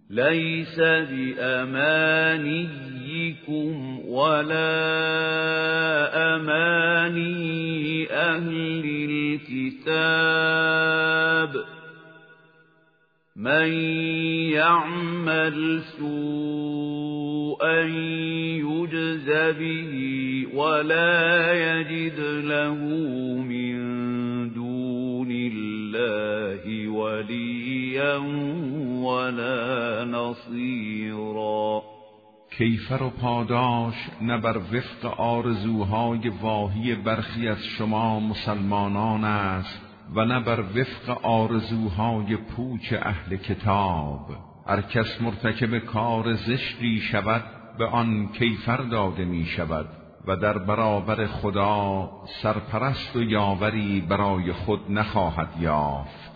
ليس بأمانيكم ولا أماني أهل الكتاب من يعمل سوءا يجز به ولا يجد له من دون الله وليا ولا نصيرا. کیفر و پاداش نه بر وفق آرزوهای واهی برخی از شما مسلمانان است و نه بر وفق آرزوهای پوچ اهل کتاب. هر کس مرتکب کار زشتی شود به آن کیفر داده می شود و در برابر خدا سرپرست و یاوری برای خود نخواهد یافت.